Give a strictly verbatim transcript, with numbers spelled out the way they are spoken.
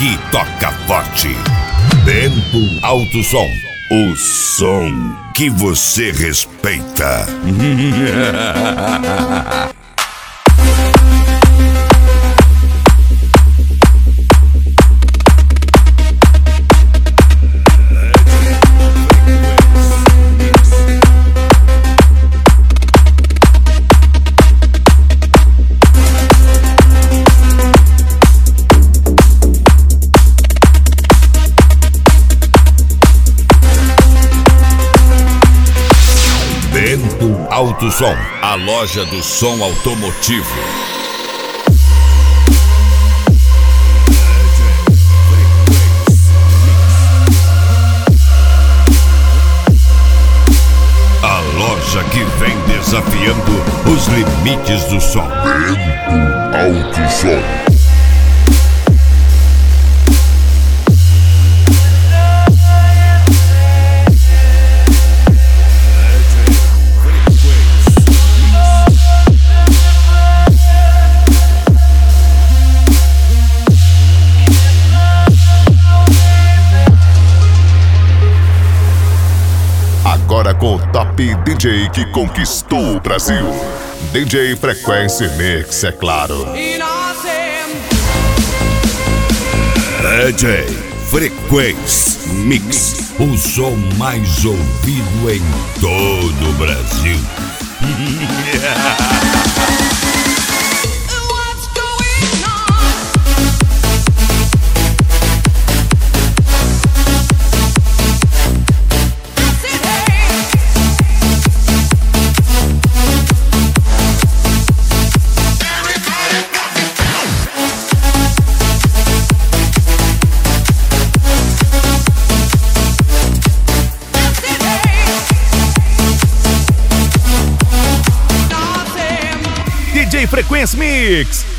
aqui toca forte. Bento Alto Som, o som que você respeita. Bento Alto Som, a loja do som automotivo. A loja que vem desafiando os limites do som. Bento Alto Som. Agora com o top D J que conquistou o Brasil, D J Frequency Mix, é claro. D J Frequency Mix, o som mais ouvido em todo o Brasil. D J Frequency Mix,